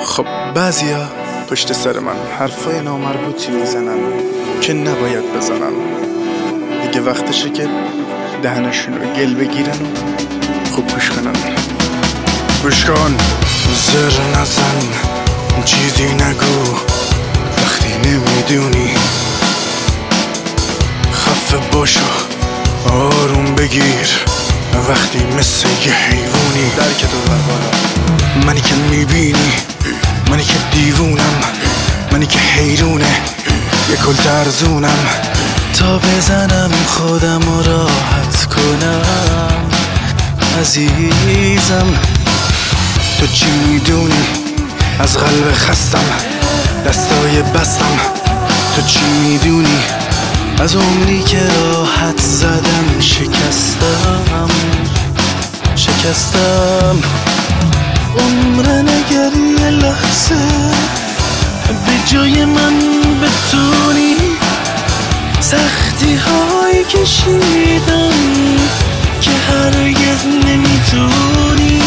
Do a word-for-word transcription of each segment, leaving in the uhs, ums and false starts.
خب بعضیا پشت سر من حرفای نامربوطی میزنن که نباید بزنن. دیگه وقتشه که دهنشون رو گل بگیرن و خوب گوش کنن. گوش کن، زر نزن، چیزی نگو وقتی نمیدونی. خفه باشو، آروم بگیر وقتی مثل یه حیوانی. درک تو بر بالا، منی که میبینی، منی که دیوونم، منی که حیرونه یه کل ترزونم تا بزنم خودم و راحت کنم. عزیزم تو چی میدونی از قلب خستم، دستای بستم. تو چی میدونی از عمری که راحت زدم شکستم شکستم. عمر نگری یه لحظه به جای من بتونی سختی های کشیدم که هرگز نمیتونی.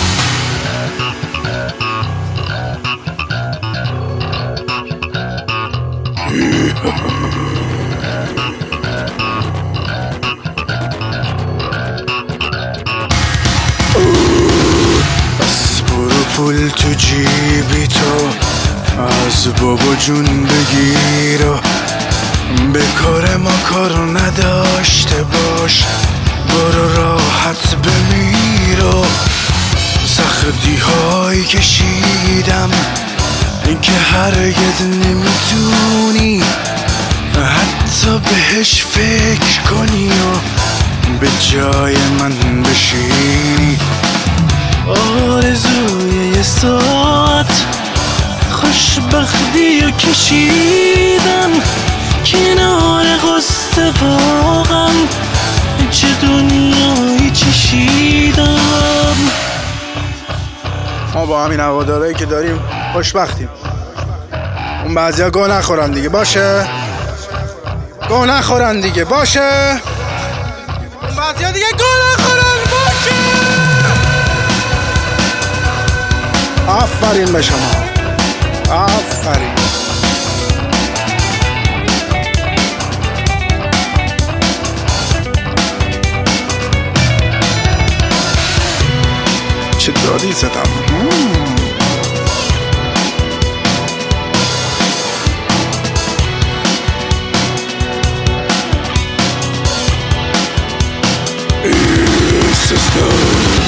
بس برو پول تو جیبی تو از بابا جون بگیر و به کار ما کارو نداشته باش. برو راحت بمیر و سختی های کشیدم که هرگز نمیتونی حتی بهش فکر کنی و به جای من بشینی. آرزوی یه ساعت خوشبختی و کشیدم کنار قصه واقعا چه دنیایی چشیدم. ما با همین هوادارایی که داریم خوشبختیم. اون بعضیا گوه نخورن دیگه باشه، گوه نخورن دیگه باشه، اون بعضیا دیگه گوه نخورن باشه. آفرین به شما، آفرین. چه دادی زدم. Sister